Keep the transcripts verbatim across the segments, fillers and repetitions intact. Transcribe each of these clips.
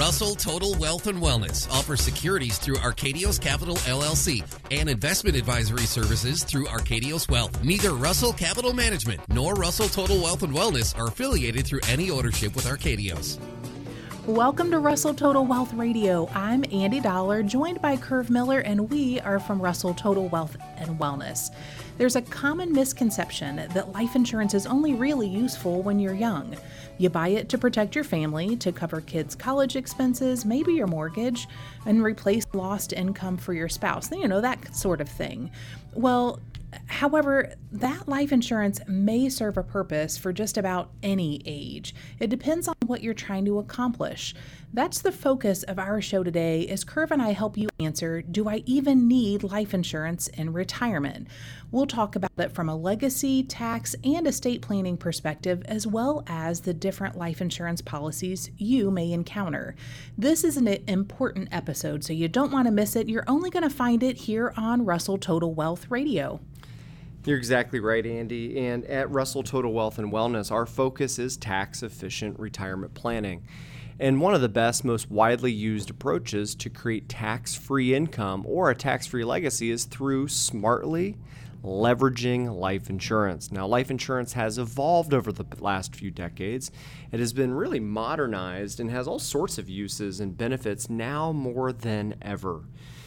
Russell Total Wealth and Wellness offers securities through Arcadios Capital L L C and investment advisory services through Arcadios Wealth. Neither Russell Capital Management nor Russell Total Wealth and Wellness are affiliated through any ownership with Arcadios. Welcome to Russell Total Wealth Radio. I'm Andy Dollar, joined by Curve Miller, and we are from Russell Total Wealth and Wellness. There's a common misconception that life insurance is only really useful when you're young. You buy it to protect your family, to cover kids' college expenses, maybe your mortgage, and replace lost income for your spouse. You know, that sort of thing. Well, however, that life insurance may serve a purpose for just about any age. It depends on what you're trying to accomplish. That's the focus of our show today, as Curve and I help you answer, do I even need life insurance in retirement? We'll talk about it from a legacy, tax, and estate planning perspective, as well as the different life insurance policies you may encounter. This is an important episode, so you don't want to miss it. You're only going to find it here on Russell Total Wealth Radio. You're exactly right, Andy. And at Russell Total Wealth and Wellness, our focus is tax-efficient retirement planning. And one of the best, most widely used approaches to create tax-free income or a tax-free legacy is through smartly leveraging life insurance. Now, life insurance has evolved over the last few decades. It has been really modernized and has all sorts of uses and benefits now more than ever.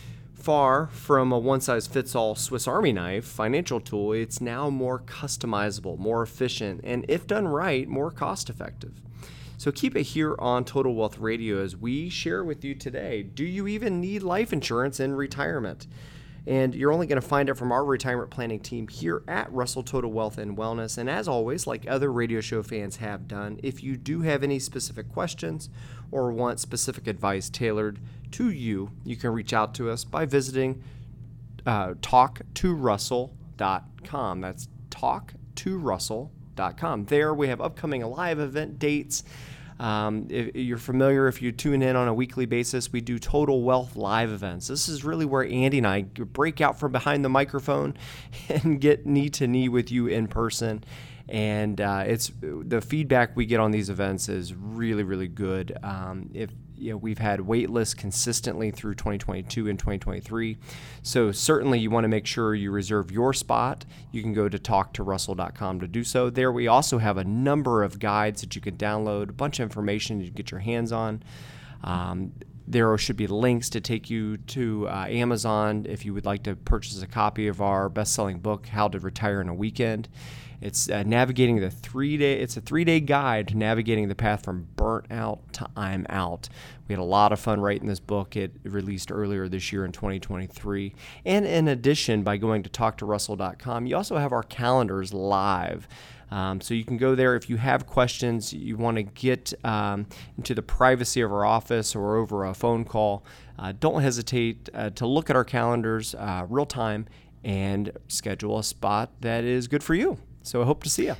Far from a one-size-fits-all Swiss Army knife financial tool, it's now more customizable, more efficient, and if done right, more cost-effective. So keep it here on Total Wealth Radio as we share with you today, do you even need life insurance in retirement? And you're only going to find it from our retirement planning team here at Russell Total Wealth and Wellness. And as always, like other radio show fans have done, if you do have any specific questions or want specific advice tailored to you, you can reach out to us by visiting uh, talk to russell dot com. That's talk to russell dot com. There we have upcoming live event dates. Um, if you're familiar, if you tune in on a weekly basis, we do Total Wealth live events. This is really where Andy and I break out from behind the microphone and get knee to knee with you in person. And uh, it's the feedback we get on these events is really, really good. Um, if you know, we've had wait lists consistently through twenty twenty-two and twenty twenty-three. So certainly you want to make sure you reserve your spot. You can go to talk to russell dot com to do so. There we also have a number of guides that you can download, a bunch of information you can get your hands on. Um, there should be links to take you to uh, Amazon if you would like to purchase a copy of our best-selling book, How to Retire in a Weekend. It's uh, navigating the three-day. It's a three-day guide to navigating the path from burnt out to I'm out. We had a lot of fun writing this book. It released earlier this year in twenty twenty-three. And in addition, by going to talk to russell dot com, you also have our calendars live. Um, so you can go there if you have questions, you want to get um, into the privacy of our office or over a phone call. Uh, don't hesitate uh, to look at our calendars uh, real time and schedule a spot that is good for you. So I hope to see you.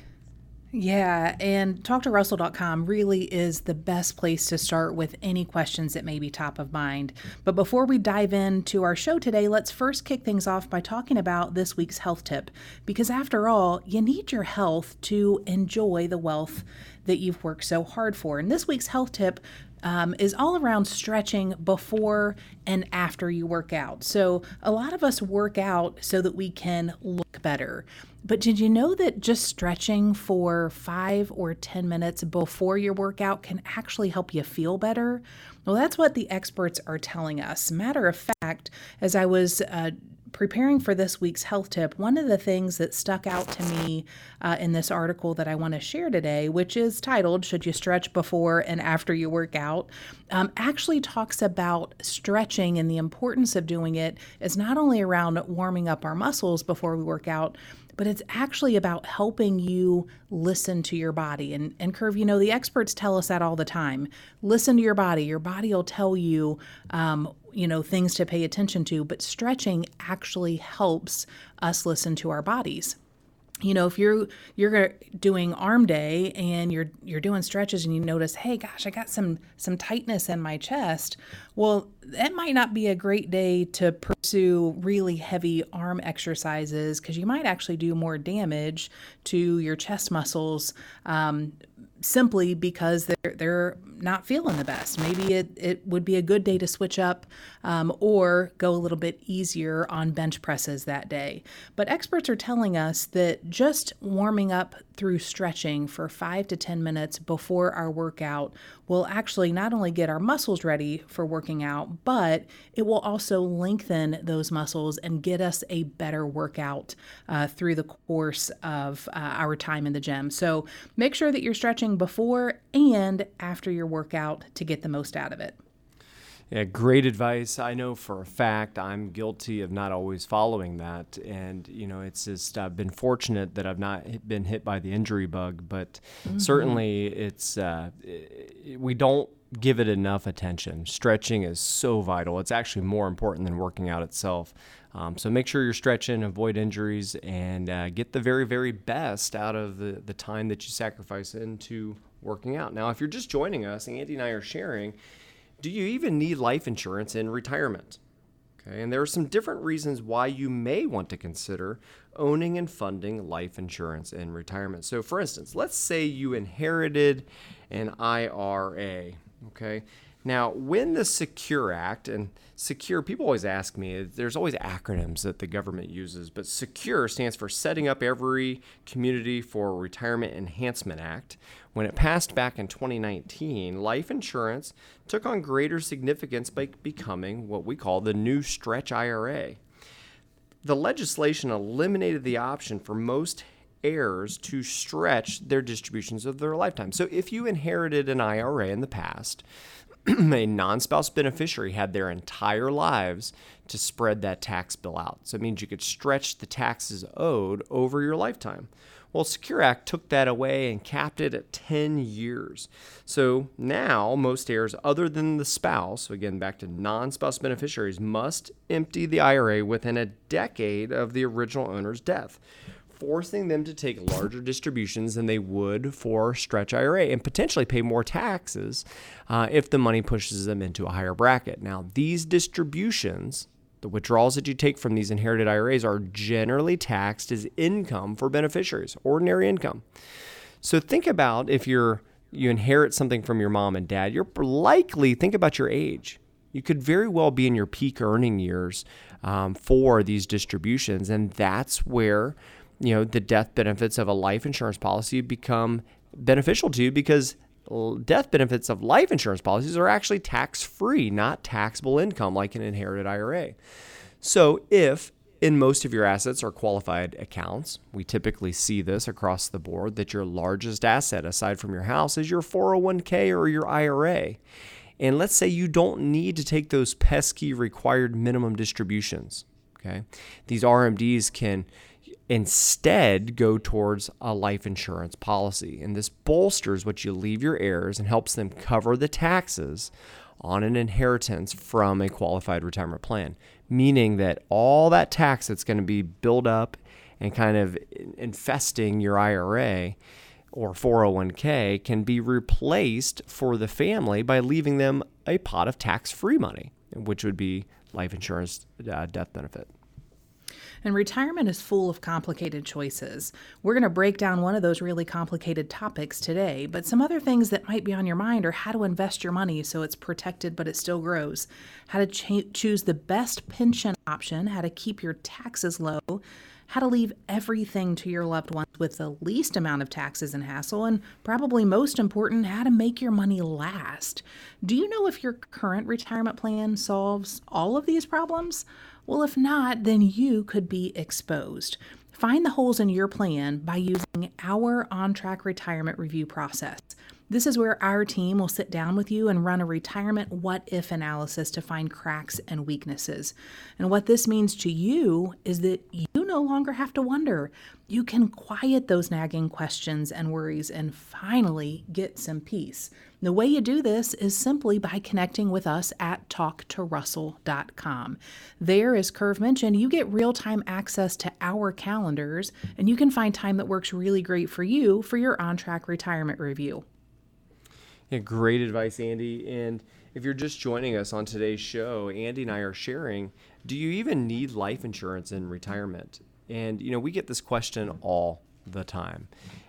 Yeah, and talk to russell dot com really is the best place to start with any questions that may be top of mind. But before we dive into our show today, let's first kick things off by talking about this week's health tip. Because after all, you need your health to enjoy the wealth that you've worked so hard for. And this week's health tip Um, is all around stretching before and after you work out. So a lot of us work out so that we can look better. But did you know that just stretching for five or ten minutes before your workout can actually help you feel better? Well, that's what the experts are telling us. Matter of fact, as I was uh, preparing for this week's health tip, one of the things that stuck out to me uh, in this article that I want to share today, which is titled, Should You Stretch Before and After You Work Out, um, actually talks about stretching and the importance of doing it is not only around warming up our muscles before we work out, but it's actually about helping you listen to your body. And, and Curve, you know, the experts tell us that all the time. Listen to your body. Your body will tell you, um, you know, things to pay attention to, but stretching actually helps us listen to our bodies. You know, if you're you're doing arm day and you're you're doing stretches and you notice, hey, gosh, I got some some tightness in my chest. Well, that might not be a great day to pursue really heavy arm exercises because you might actually do more damage to your chest muscles um, simply because they're, they're not feeling the best. Maybe it, it would be a good day to switch up um, or go a little bit easier on bench presses that day. But experts are telling us that just warming up through stretching for five to ten minutes before our workout will actually not only get our muscles ready for working out, but it will also lengthen those muscles and get us a better workout uh, through the course of uh, our time in the gym. So make sure that you're stretching before and after your workout to get the most out of it. Yeah, great advice. I know for a fact I'm guilty of not always following that. And, you know, it's just, I've been fortunate that I've not hit, been hit by the injury bug, but mm-hmm. certainly it's, uh, it, we don't give it enough attention. Stretching is so vital. It's actually more important than working out itself. Um, so make sure you're stretching, avoid injuries, and uh, get the very, very best out of the, the time that you sacrifice into working out. Now, if you're just joining us, Andy and I are sharing, do you even need life insurance in retirement? Okay, and there are some different reasons why you may want to consider owning and funding life insurance in retirement. So for instance, let's say you inherited an I R A, okay? Now, when the SECURE Act, and SECURE, people always ask me, there's always acronyms that the government uses, but SECURE stands for Setting Up Every Community for Retirement Enhancement Act. When it passed back in twenty nineteen, life insurance took on greater significance by becoming what we call the new stretch I R A. The legislation eliminated the option for most heirs to stretch their distributions of their lifetime. So if you inherited an I R A in the past, a non-spouse beneficiary had their entire lives to spread that tax bill out. So it means you could stretch the taxes owed over your lifetime. Well, SECURE Act took that away and capped it at ten years. So now most heirs other than the spouse, so again back to non-spouse beneficiaries, must empty the I R A within a decade of the original owner's death, forcing them to take larger distributions than they would for stretch I R A and potentially pay more taxes uh, if the money pushes them into a higher bracket. Now, these distributions, the withdrawals that you take from these inherited I R As, are generally taxed as income for beneficiaries, ordinary income. So think about if you're you inherit something from your mom and dad, you're likely, think about your age. You could very well be in your peak earning years um, for these distributions, and that's where you know the death benefits of a life insurance policy become beneficial to you, because death benefits of life insurance policies are actually tax-free, not taxable income like an inherited I R A. So if in most of your assets are qualified accounts, we typically see this across the board, that your largest asset aside from your house is your four oh one k or your I R A. And let's say you don't need to take those pesky required minimum distributions, okay? These R M Ds can instead go towards a life insurance policy. And this bolsters what you leave your heirs and helps them cover the taxes on an inheritance from a qualified retirement plan, meaning that all that tax that's going to be built up and kind of infesting your I R A or four oh one k can be replaced for the family by leaving them a pot of tax-free money, which would be life insurance uh, death benefit. And retirement is full of complicated choices. We're going to break down one of those really complicated topics today, but some other things that might be on your mind are how to invest your money so it's protected but it still grows, how to ch- choose the best pension option, how to keep your taxes low, how to leave everything to your loved ones with the least amount of taxes and hassle, and probably most important, how to make your money last. Do you know if your current retirement plan solves all of these problems? Well, if not, then you could be exposed. Find the holes in your plan by using our on-track retirement review process. This is where our team will sit down with you and run a retirement what-if analysis to find cracks and weaknesses. And what this means to you is that you no longer have to wonder. You can quiet those nagging questions and worries and finally get some peace. The way you do this is simply by connecting with us at talk to russell dot com. There, as Curve mentioned, you get real-time access to our calendars, and you can find time that works really great for you for your on-track retirement review. Yeah, great advice, Andy. And if you're just joining us on today's show, Andy and I are sharing, do you even need life insurance in retirement? And, you know, we get this question all the time.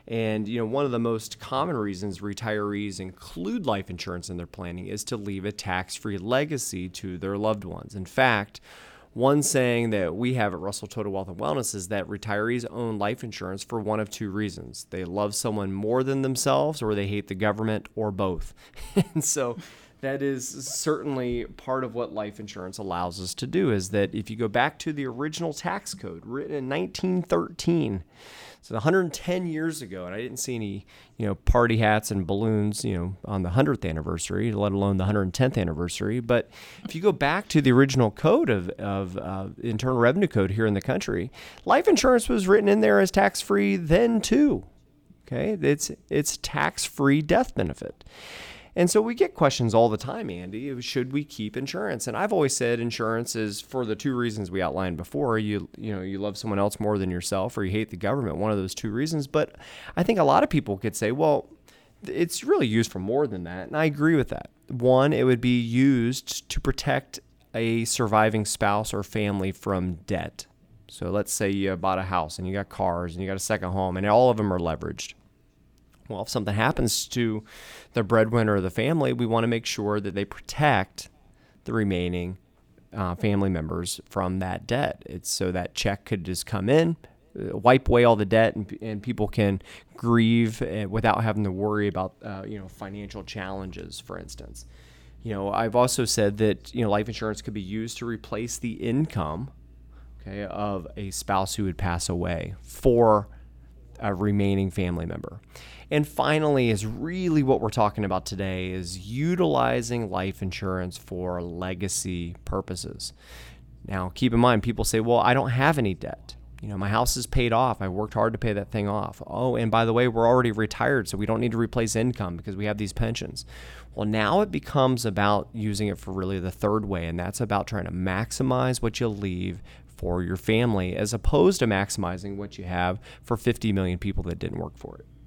And, you know, one of the most common reasons retirees include life insurance in their planning is to leave a tax-free legacy to their loved ones. In fact, one saying that we have at Russell Total Wealth and Wellness is that retirees own life insurance for one of two reasons. They love someone more than themselves, or they hate the government, or both. And so that is certainly part of what life insurance allows us to do, is that if you go back to the original tax code written in nineteen thirteen, so one hundred ten years ago, and I didn't see any, you know, party hats and balloons, you know, on the one hundredth anniversary, let alone the one hundred tenth anniversary. But if you go back to the original code of, of uh, Internal Revenue Code here in the country, life insurance was written in there as tax-free then too. Okay, it's it's tax-free death benefit. And so we get questions all the time, Andy, should we keep insurance? And I've always said insurance is for the two reasons we outlined before. You you know, you love someone else more than yourself, or you hate the government, one of those two reasons. But I think a lot of people could say, well, it's really used for more than that. And I agree with that. One, it would be used to protect a surviving spouse or family from debt. So let's say you bought a house and you got cars and you got a second home and all of them are leveraged. Well, if something happens to the breadwinner of the family, we want to make sure that they protect the remaining uh, family members from that debt. It's so that check could just come in, uh, wipe away all the debt, and, and people can grieve uh, without having to worry about uh, you know, financial challenges, for instance. You know, I've also said that, you know, life insurance could be used to replace the income, okay, of a spouse who would pass away for a remaining family member. And finally, is really what we're talking about today, is utilizing life insurance for legacy purposes. Now, keep in mind, people say, well, I don't have any debt. You know, my house is paid off. I worked hard to pay that thing off. Oh, and by the way, we're already retired, so we don't need to replace income because we have these pensions. Well, now it becomes about using it for really the third way, and that's about trying to maximize what you leave for your family, as opposed to maximizing what you have for fifty million people that didn't work for it.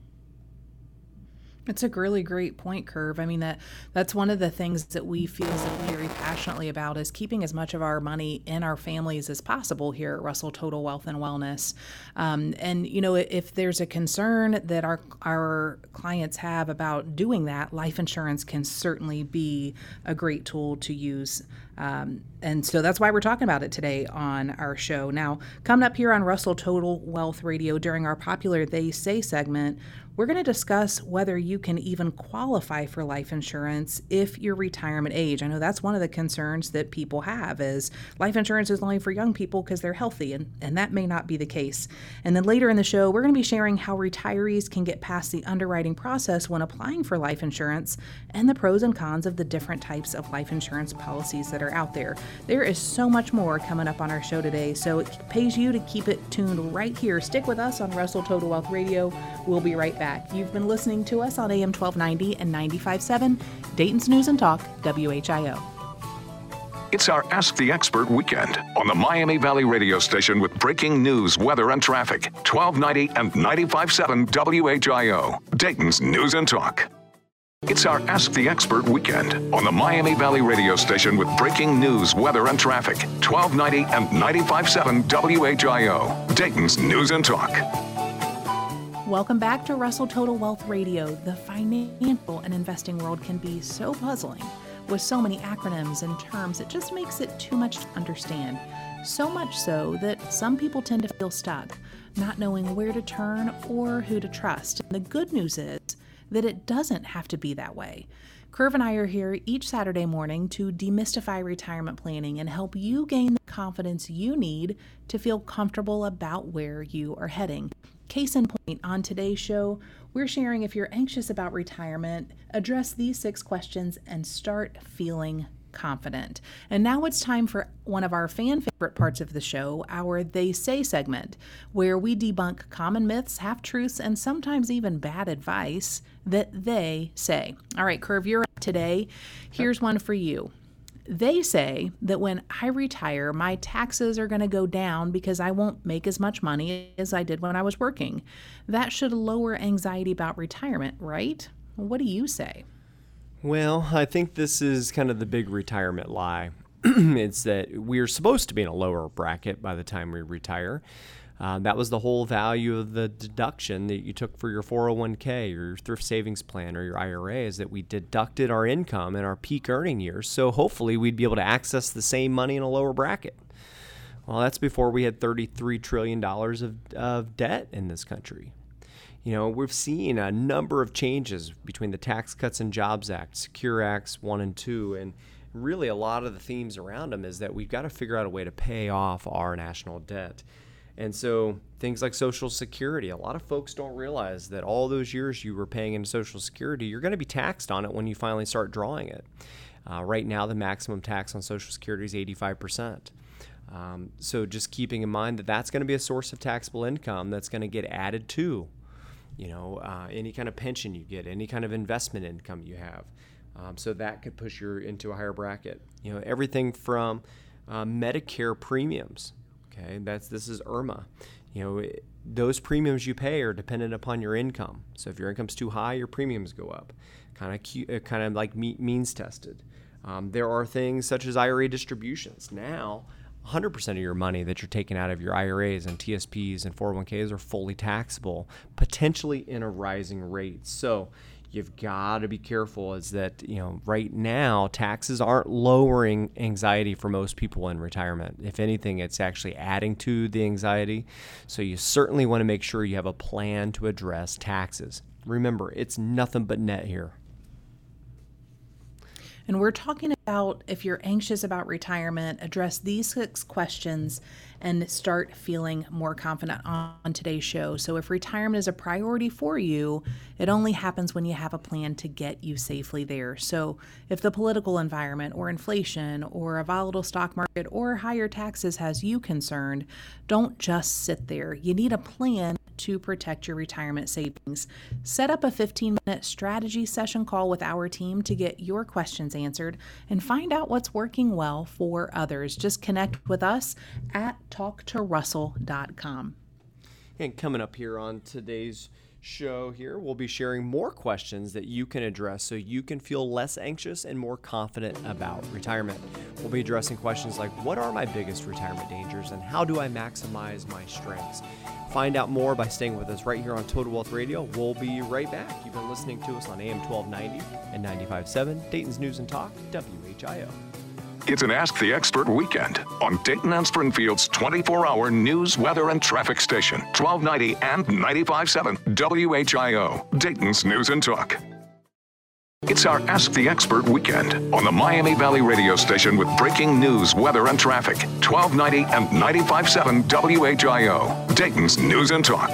It's a really great point, Curve. I mean, that that's one of the things that we feel so very passionately about, is keeping as much of our money in our families as possible here at Russell Total Wealth and Wellness. Um, and, you know, if there's a concern that our our clients have about doing that, life insurance can certainly be a great tool to use. Um, and so that's why we're talking about it today on our show. Now, coming up here on Russell Total Wealth Radio during our popular They Say segment, we're going to discuss whether you can even qualify for life insurance if your retirement age. I know that's one of the concerns that people have, is life insurance is only for young people because they're healthy, and, and that may not be the case. And then later in the show, we're going to be sharing how retirees can get past the underwriting process when applying for life insurance, and the pros and cons of the different types of life insurance policies that are out there. There is so much more coming up on our show today, so it pays you to keep it tuned right here. Stick with us on Russell Total Wealth Radio. We'll be right back. You've been listening to us on A M twelve ninety and ninety-five point seven, Dayton's News and Talk, W H I O. It's our Ask the Expert weekend on the Miami Valley radio station with breaking news, weather, and traffic. twelve ninety and ninety-five point seven W H I O, Dayton's News and Talk. It's our Ask the Expert weekend on the Miami Valley radio station with breaking news, weather, and traffic. twelve ninety and ninety-five point seven W H I O, Dayton's News and Talk. Welcome back to Russell Total Wealth Radio. The financial and investing world can be so puzzling with so many acronyms and terms. It just makes it too much to understand. So much so that some people tend to feel stuck, not knowing where to turn or who to trust. And the good news is that it doesn't have to be that way. Curve and I are here each Saturday morning to demystify retirement planning and help you gain the confidence you need to feel comfortable about where you are heading. Case in point, on today's show, we're sharing if you're anxious about retirement, address these six questions and start feeling confident. And now it's time for one of our fan favorite parts of the show, our They Say segment, where we debunk common myths, half-truths, and sometimes even bad advice that they say. All right, Curve, you're up today. Here's one for you. They say that when I retire, my taxes are going to go down because I won't make as much money as I did when I was working. That should lower anxiety about retirement, right? What do you say? Well, I think this is kind of the big retirement lie. It's that we're supposed to be in a lower bracket by the time we retire. Uh, that was the whole value of the deduction that you took for your four oh one k or your thrift savings plan or your I R A, is that we deducted our income in our peak earning years. So hopefully we'd be able to access the same money in a lower bracket. Well, that's before we had thirty-three trillion dollars of, of debt in this country. You know, we've seen a number of changes between the Tax Cuts and Jobs Act, Secure Acts one and two, and really a lot of the themes around them is that we've got to figure out a way to pay off our national debt. And so things like Social Security, a lot of folks don't realize that all those years you were paying into Social Security, you're going to be taxed on it when you finally start drawing it. Uh, right now, the maximum tax on Social Security is eighty-five percent. Um, so just keeping in mind that that's going to be a source of taxable income that's going to get added to, you know, uh, any kind of pension you get, any kind of investment income you have. Um, so that could push you into a higher bracket. You know, everything from uh, Medicare premiums. Okay, that's this is I R M A. You know, it, those premiums you pay are dependent upon your income. So if your income's too high, your premiums go up. Kind of, uh, kind of like me, means tested. Um, there are things such as I R A distributions. Now, one hundred percent of your money that you're taking out of your I R As and T S Ps and four oh one k's are fully taxable, potentially in a rising rate. So you've got to be careful, is that, you know, right now taxes aren't lowering anxiety for most people in retirement. If anything, it's actually adding to the anxiety. So you certainly want to make sure you have a plan to address taxes. Remember, it's nothing but net here. And we're talking about, if you're anxious about retirement, address these six questions and start feeling more confident on today's show. So if retirement is a priority for you, it only happens when you have a plan to get you safely there. So if the political environment or inflation or a volatile stock market or higher taxes has you concerned, don't just sit there. You need a plan to protect your retirement savings. Set up a fifteen minute strategy session call with our team to get your questions answered and find out what's working well for others. Just connect with us at talk to russell dot com. And coming up here on today's show here, we'll be sharing more questions that you can address so you can feel less anxious and more confident about retirement. We'll be addressing questions like, what are my biggest retirement dangers and how do I maximize my strengths? Find out more by staying with us right here on Total Wealth Radio. We'll be right back. You've been listening to us on A M twelve ninety and ninety-five point seven, Dayton's News and Talk, W H I O. It's an Ask the Expert weekend on Dayton and Springfield's twenty-four hour news, weather, and traffic station, twelve ninety and ninety-five point seven W H I O, Dayton's News and Talk. It's our Ask the Expert weekend on the Miami Valley radio station with breaking news, weather, and traffic, twelve ninety and ninety-five point seven W H I O, Dayton's News and Talk.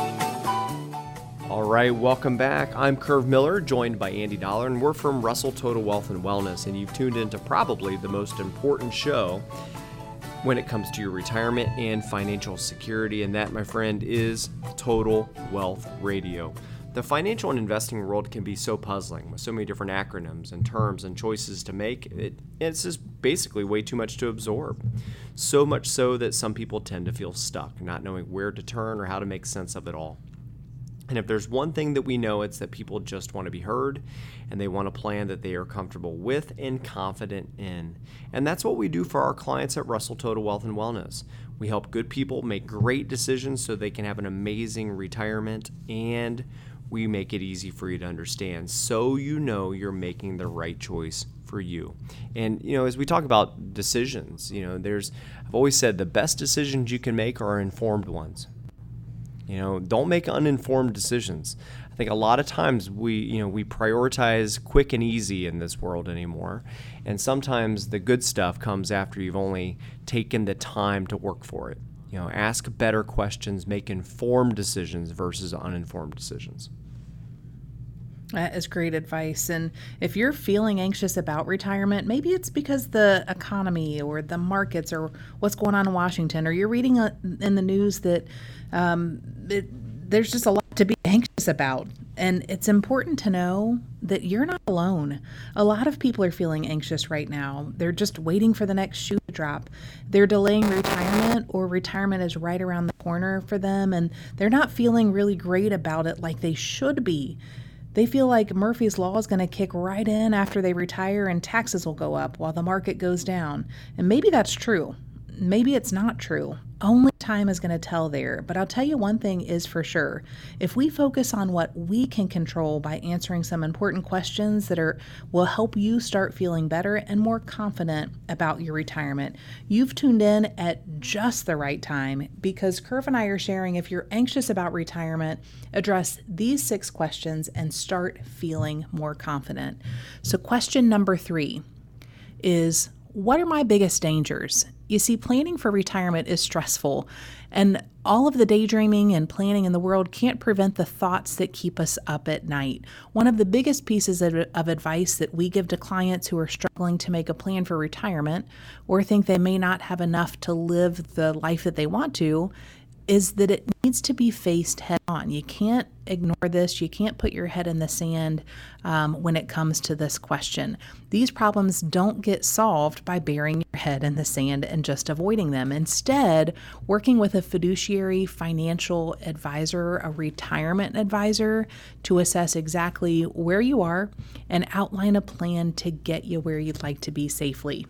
All right, welcome back. I'm Curve Miller, joined by Andy Dollar, and we're from Russell Total Wealth and Wellness, and you've tuned into probably the most important show when it comes to your retirement and financial security, and that, my friend, is Total Wealth Radio. The financial and investing world can be so puzzling with so many different acronyms and terms and choices to make. It, it's just basically way too much to absorb. So much so that some people tend to feel stuck, not knowing where to turn or how to make sense of it all. And if there's one thing that we know, it's that people just want to be heard and they want a plan that they are comfortable with and confident in. And that's what we do for our clients at Russell Total Wealth and Wellness. We help good people make great decisions so they can have an amazing retirement, and we make it easy for you to understand so you know you're making the right choice for you. And, you know, as we talk about decisions, you know, there's, I've always said the best decisions you can make are informed ones. You know, don't make uninformed decisions. I think a lot of times we, you know, we prioritize quick and easy in this world anymore. And sometimes the good stuff comes after you've only taken the time to work for it. You know, ask better questions, make informed decisions versus uninformed decisions. That is great advice. And if you're feeling anxious about retirement, maybe it's because the economy or the markets or what's going on in Washington, or you're reading in the news that um, it, there's just a lot to be anxious about. And it's important to know that you're not alone. A lot of people are feeling anxious right now. They're just waiting for the next shoe to drop. They're delaying retirement, or retirement is right around the corner for them, and they're not feeling really great about it like they should be. They feel like Murphy's Law is going to kick right in after they retire and taxes will go up while the market goes down. And maybe that's true. maybe it's not true. Only time is going to tell there. But I'll tell you one thing is for sure. If we focus on what we can control by answering some important questions that are will help you start feeling better and more confident about your retirement, you've tuned in at just the right time, because Curve and I are sharing, if you're anxious about retirement, address these six questions and start feeling more confident. So question number three is, what are my biggest dangers? You see, planning for retirement is stressful, and all of the daydreaming and planning in the world can't prevent the thoughts that keep us up at night. One of the biggest pieces of, of advice that we give to clients who are struggling to make a plan for retirement or think they may not have enough to live the life that they want to is that it needs to be faced head on. You can't ignore this. You can't put your head in the sand um, when it comes to this question. These problems don't get solved by burying your head in the sand and just avoiding them. Instead, working with a fiduciary financial advisor, a retirement advisor, to assess exactly where you are and outline a plan to get you where you'd like to be safely.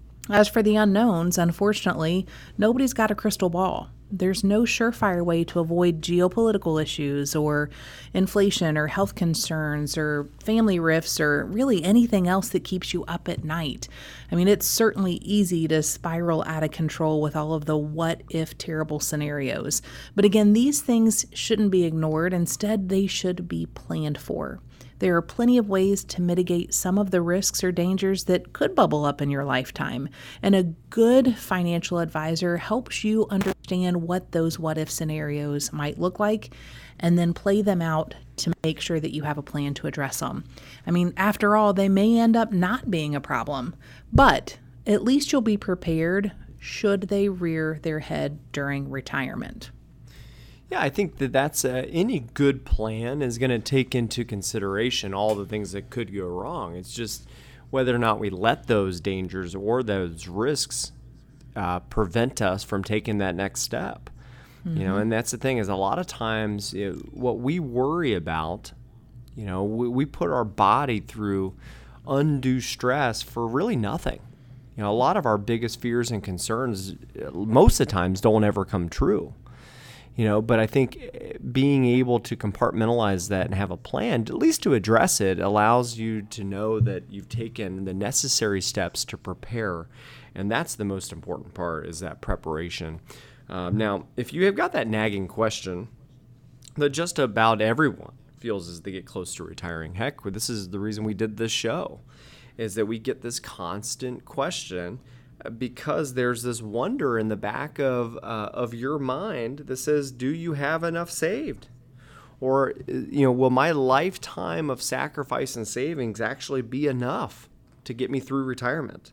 As for the unknowns, unfortunately, nobody's got a crystal ball. There's no surefire way to avoid geopolitical issues or inflation or health concerns or family rifts or really anything else that keeps you up at night. I mean, it's certainly easy to spiral out of control with all of the what if terrible scenarios. But again, these things shouldn't be ignored. Instead, they should be planned for. There are plenty of ways to mitigate some of the risks or dangers that could bubble up in your lifetime. And a good financial advisor helps you understand what those what-if scenarios might look like and then play them out to make sure that you have a plan to address them. I mean, after all, they may end up not being a problem, but at least you'll be prepared should they rear their head during retirement. Yeah, I think that that's uh, any good plan is going to take into consideration all the things that could go wrong. It's just whether or not we let those dangers or those risks uh, prevent us from taking that next step. Mm-hmm. You know, and that's the thing is a lot of times you know, what we worry about, you know, we, we put our body through undue stress for really nothing. You know, a lot of our biggest fears and concerns most of the times don't ever come true. You know, but I think being able to compartmentalize that and have a plan, at least to address it, allows you to know that you've taken the necessary steps to prepare. And that's the most important part, is that preparation. Um, now, if you have got that nagging question that just about everyone feels as they get close to retiring, heck, this is the reason we did this show, is that we get this constant question because there's this wonder in the back of uh, of your mind that says, do you have enough saved? Or, you know, will my lifetime of sacrifice and savings actually be enough to get me through retirement?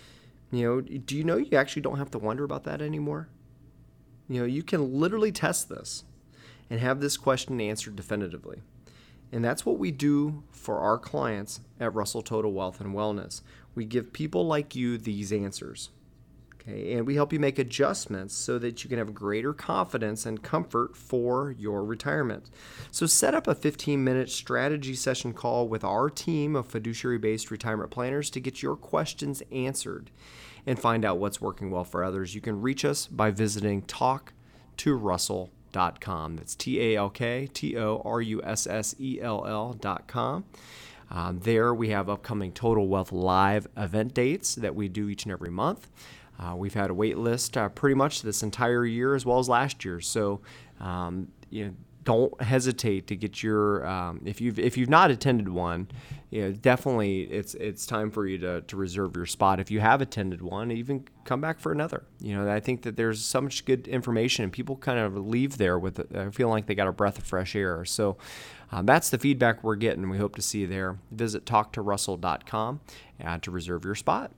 You know, do you know you actually don't have to wonder about that anymore? You know, you can literally test this and have this question answered definitively. And that's what we do for our clients at Russell Total Wealth and Wellness. We give people like you these answers, okay? And we help you make adjustments so that you can have greater confidence and comfort for your retirement. So set up a fifteen-minute strategy session call with our team of fiduciary-based retirement planners to get your questions answered and find out what's working well for others. You can reach us by visiting talk to russell dot com. That's T A L K T O R U S S E L L dot com. Um, there we have upcoming Total Wealth Live event dates that we do each and every month. Uh, we've had a wait list uh, pretty much this entire year as well as last year. So um, you know, don't hesitate to get your um, if you've if you've not attended one, you know, definitely it's it's time for you to to reserve your spot. If you have attended one, even come back for another. You know, I think that there's so much good information, and people kind of leave there with uh, feeling like they got a breath of fresh air. So um, that's the feedback we're getting. We hope to see you there. Visit talk to russell dot com uh, to reserve your spot.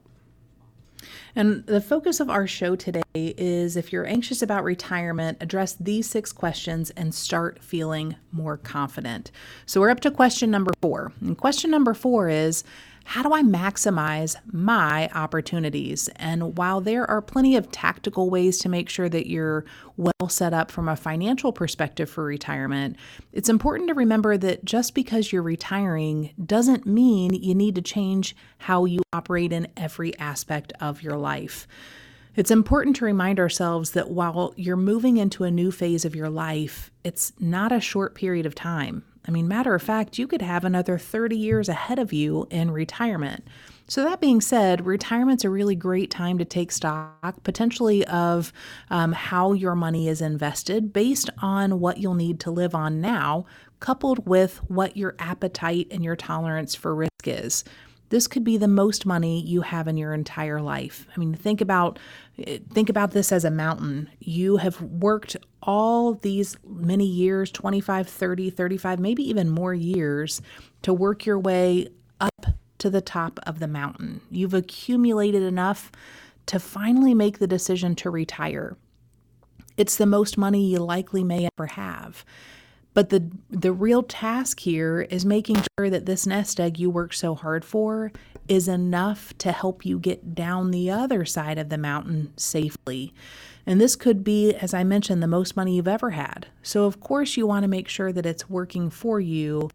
And the focus of our show today is, if you're anxious about retirement, address these six questions and start feeling more confident. So we're up to question number four. And question number four is, how do I maximize my opportunities? And while there are plenty of tactical ways to make sure that you're well set up from a financial perspective for retirement, it's important to remember that just because you're retiring doesn't mean you need to change how you operate in every aspect of your life. It's important to remind ourselves that while you're moving into a new phase of your life, it's not a short period of time. I mean, matter of fact, you could have another thirty years ahead of you in retirement. So that being said, retirement's a really great time to take stock, potentially of um, how your money is invested based on what you'll need to live on now, coupled with what your appetite and your tolerance for risk is. This could be the most money you have in your entire life. I mean, think about think about this as a mountain. You have worked all these many years, twenty-five, thirty, thirty-five, maybe even more years, to work your way up to the top of the mountain. You've accumulated enough to finally make the decision to retire. It's the most money you likely may ever have. But the the real task here is making sure that this nest egg you worked so hard for is enough to help you get down the other side of the mountain safely. And this could be, as I mentioned, the most money you've ever had. So of course you want to make sure that it's working for you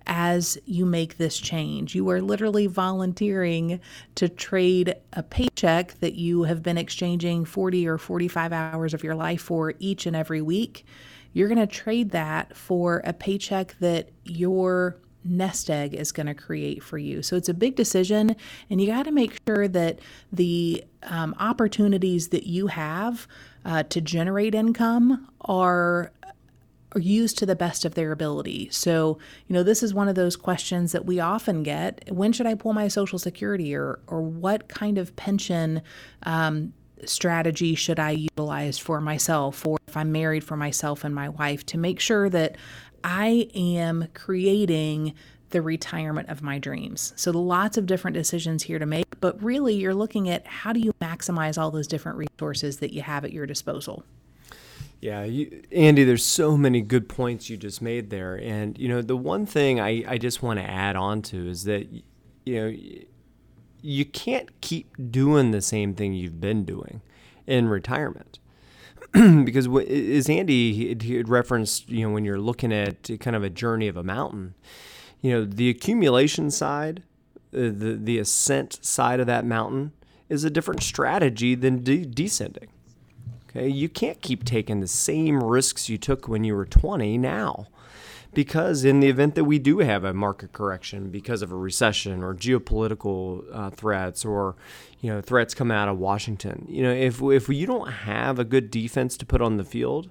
as you make this change. You are literally volunteering to trade a paycheck that you have been exchanging forty or forty-five hours of your life for each and every week. You're going to trade that for a paycheck that your nest egg is going to create for you. So it's a big decision, and you got to make sure that the um, opportunities that you have uh, to generate income are are used to the best of their ability. So, you know, this is one of those questions that we often get. When should I pull my Social Security, or or what kind of pension um strategy should I utilize for myself, or if I'm married, for myself and my wife, to make sure that I am creating the retirement of my dreams. So lots of different decisions here to make, but really you're looking at how do you maximize all those different resources that you have at your disposal. Yeah, you, Andy, there's so many good points you just made there. And, you know, the one thing I, I just want to add on to is that, you know, you can't keep doing the same thing you've been doing in retirement. Because as Andy he had referenced, you know, when you're looking at kind of a journey of a mountain, you know, the accumulation side, uh, the, the ascent side of that mountain is a different strategy than de- descending. Okay, you can't keep taking the same risks you took when you were twenty now. Because in the event that we do have a market correction because of a recession or geopolitical uh, threats, or, you know, threats coming out of Washington, you know, if if you don't have a good defense to put on the field,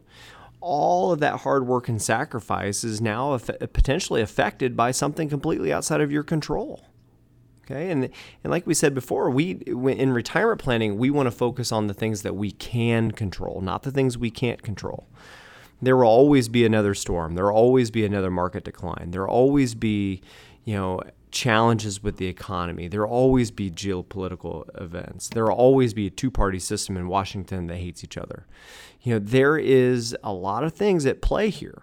all of that hard work and sacrifice is now aff- potentially affected by something completely outside of your control. Okay, and and like we said before, we in retirement planning, we want to focus on the things that we can control, not the things we can't control. There will always be another storm. There will always be another market decline. There will always be, you know, challenges with the economy. There will always be geopolitical events. There will always be a two-party system in Washington that hates each other. You know, there is a lot of things at play here.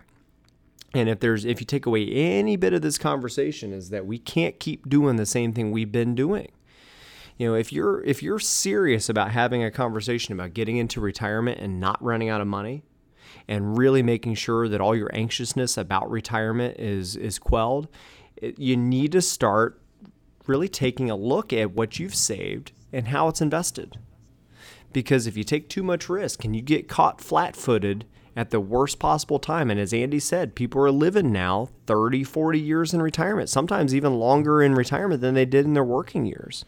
And if there's if you take away any bit of this conversation, is that we can't keep doing the same thing we've been doing. You know, if you're if you're serious about having a conversation about getting into retirement and not running out of money, and really making sure that all your anxiousness about retirement is is quelled, it, you need to start really taking a look at what you've saved and how it's invested. Because if you take too much risk and you get caught flat-footed at the worst possible time, and as Andy said, people are living now thirty, forty years in retirement, sometimes even longer in retirement than they did in their working years.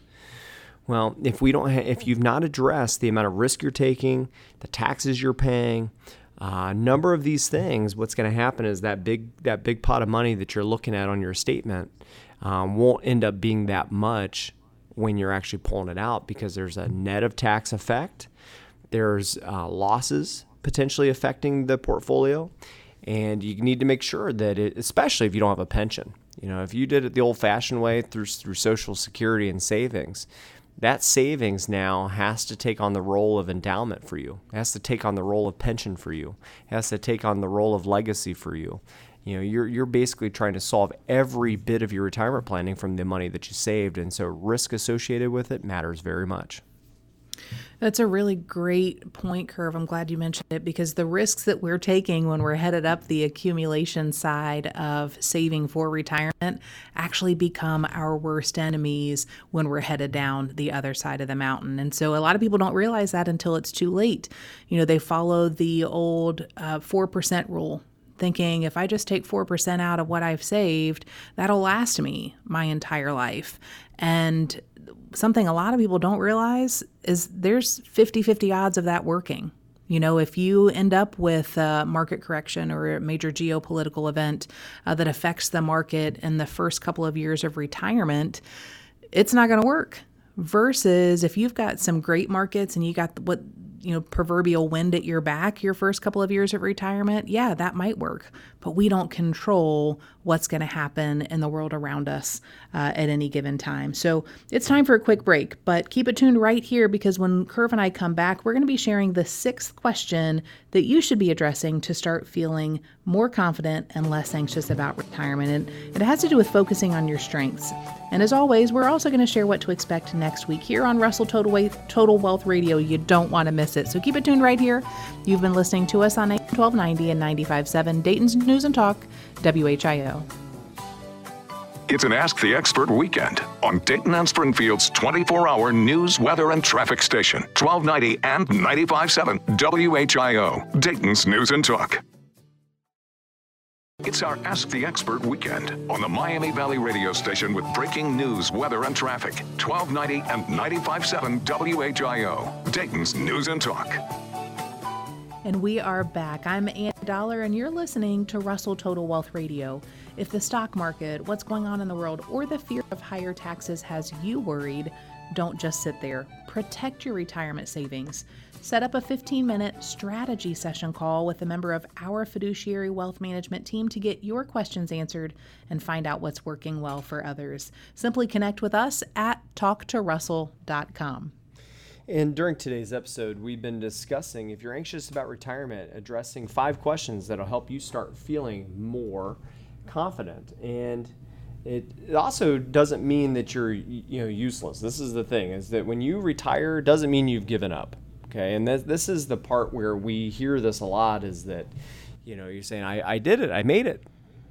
Well, if we don't, ha- if you've not addressed the amount of risk you're taking, the taxes you're paying, a uh, number of these things, what's going to happen is that big that big pot of money that you're looking at on your statement um, won't end up being that much when you're actually pulling it out, because there's a net of tax effect. There's uh, losses potentially affecting the portfolio, and you need to make sure that it, especially if you don't have a pension. You know, if you did it the old-fashioned way through through Social Security and savings, that savings now has to take on the role of endowment for you. It has to take on the role of pension for you. It has to take on the role of legacy for you. You know, you're you're basically trying to solve every bit of your retirement planning from the money that you saved, and so risk associated with it matters very much. That's a really great point, Curve. I'm glad you mentioned it, because the risks that we're taking when we're headed up the accumulation side of saving for retirement actually become our worst enemies when we're headed down the other side of the mountain. And so a lot of people don't realize that until it's too late. You know, they follow the old uh, four percent rule, thinking if I just take four percent out of what I've saved, that'll last me my entire life. And something a lot of people don't realize is there's fifty-fifty odds of that working. You know, if you end up with a market correction or a major geopolitical event uh, that affects the market in the first couple of years of retirement, it's not going to work. Versus if you've got some great markets and you got what, you know, proverbial wind at your back your first couple of years of retirement, yeah, that might work. But we don't control what's going to happen in the world around us uh, at any given time. So it's time for a quick break, but keep it tuned right here, because when Curve and I come back, we're going to be sharing the sixth question that you should be addressing to start feeling more confident and less anxious about retirement. And it has to do with focusing on your strengths. And as always, we're also going to share what to expect next week here on Russell Total, Wa- Total Wealth Radio. You don't want to miss it. So keep it tuned right here. You've been listening to us on A M twelve ninety and ninety-five point seven Dayton's News and Talk, W H I O. It's an Ask the Expert weekend on Dayton and Springfield's twenty-four hour news, weather, and traffic station, twelve ninety and ninety-five point seven W H I O, Dayton's News and Talk. It's our Ask the Expert weekend on the Miami Valley radio station with breaking news, weather, and traffic, twelve ninety and ninety-five point seven W H I O, Dayton's News and Talk. And we are back. I'm Ann Dollar, and you're listening to Russell Total Wealth Radio. If the stock market, what's going on in the world, or the fear of higher taxes has you worried, don't just sit there. Protect your retirement savings. Set up a fifteen-minute strategy session call with a member of our fiduciary wealth management team to get your questions answered and find out what's working well for others. Simply connect with us at talk to russell dot com. And during today's episode, we've been discussing, if you're anxious about retirement, addressing five questions that'll help you start feeling more confident. And it, it also doesn't mean that you're you know useless. This is the thing, is that when you retire, it doesn't mean you've given up. Okay, and th- this is the part where we hear this a lot, is that, you know, you're saying, I, I did it, I made it.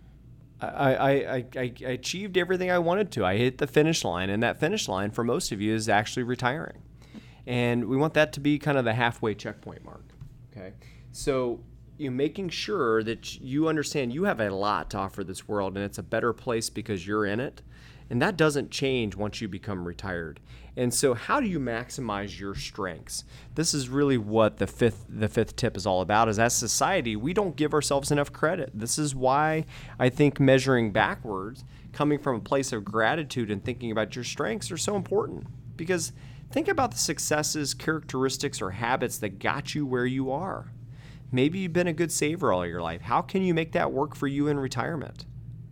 I, I, I, I achieved everything I wanted to. I hit the finish line, and that finish line for most of you is actually retiring. And we want that to be kind of the halfway checkpoint mark, okay? So you're making sure that you understand you have a lot to offer this world, and it's a better place because you're in it. And that doesn't change once you become retired. And so how do you maximize your strengths? This is really what the fifth the fifth tip is all about, is as society, we don't give ourselves enough credit. This is why I think measuring backwards, coming from a place of gratitude and thinking about your strengths are so important. Because think about the successes, characteristics, or habits that got you where you are. Maybe you've been a good saver all your life. How can you make that work for you in retirement?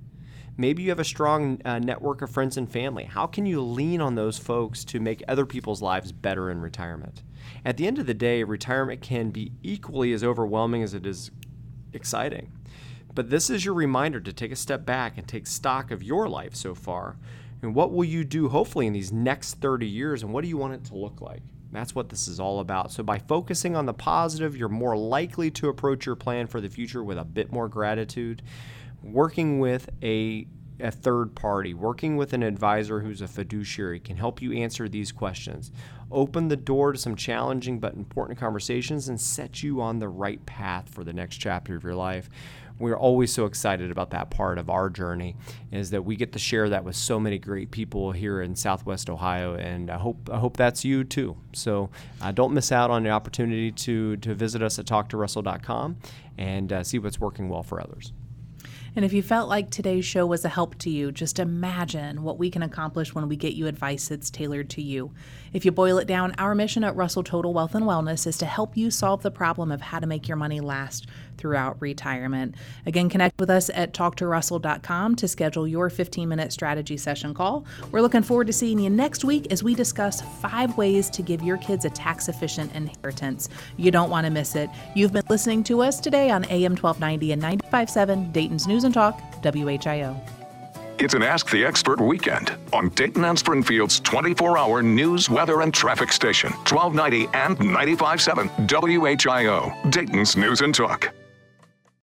Maybe you have a strong uh, network of friends and family. How can you lean on those folks to make other people's lives better in retirement? At the end of the day, retirement can be equally as overwhelming as it is exciting. But this is your reminder to take a step back and take stock of your life so far. And what will you do, hopefully, in these next thirty years, and what do you want it to look like? That's what this is all about. So by focusing on the positive, you're more likely to approach your plan for the future with a bit more gratitude. Working with a, a third party, working with an advisor who's a fiduciary can help you answer these questions. Open the door to some challenging but important conversations and set you on the right path for the next chapter of your life. We're always so excited about that part of our journey, is that we get to share that with so many great people here in Southwest Ohio, and I hope I hope that's you too. So uh, don't miss out on the opportunity to, to visit us at talk to russell dot com and uh, see what's working well for others. And if you felt like today's show was a help to you, just imagine what we can accomplish when we get you advice that's tailored to you. If you boil it down, our mission at Russell Total Wealth and Wellness is to help you solve the problem of how to make your money last throughout retirement. Again, connect with us at talk to russell dot com to schedule your fifteen-minute strategy session call. We're looking forward to seeing you next week as we discuss five ways to give your kids a tax-efficient inheritance. You don't want to miss it. You've been listening to us today on A M twelve ninety and ninety-five point seven Dayton's News and Talk, W H I O. It's an Ask the Expert weekend on Dayton and Springfield's twenty-four hour news, weather, and traffic station, twelve ninety and ninety-five point seven W H I O, Dayton's News and Talk.